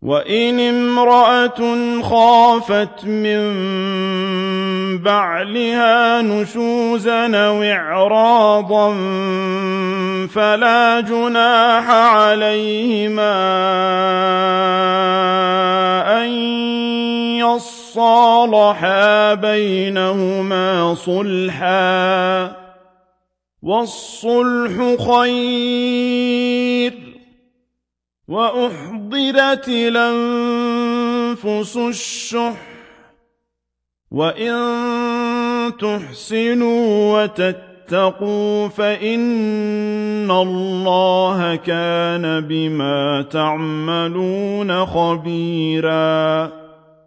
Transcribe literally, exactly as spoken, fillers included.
وَإِنِ امْرَأَةٌ خَافَتْ مِن بَعْلِهَا نُشُوزًا أَوْ إِعْرَاضًا فَلَا جُنَاحَ عَلَيْهِمَا أَن يَصَّالَحَا بَيْنَهُمَا صُلْحًا ۚ وَالصُّلْحُ خَيْرٌ ۗ وَأُحْضِرَتِ الْأَنفُسُ الشُّحَّ ۚ وَإِن تُحْسِنُوا وَتَتَّقُوا فَإِنَّ اللَّهَ كَانَ بِمَا تَعْمَلُونَ خَبِيرًا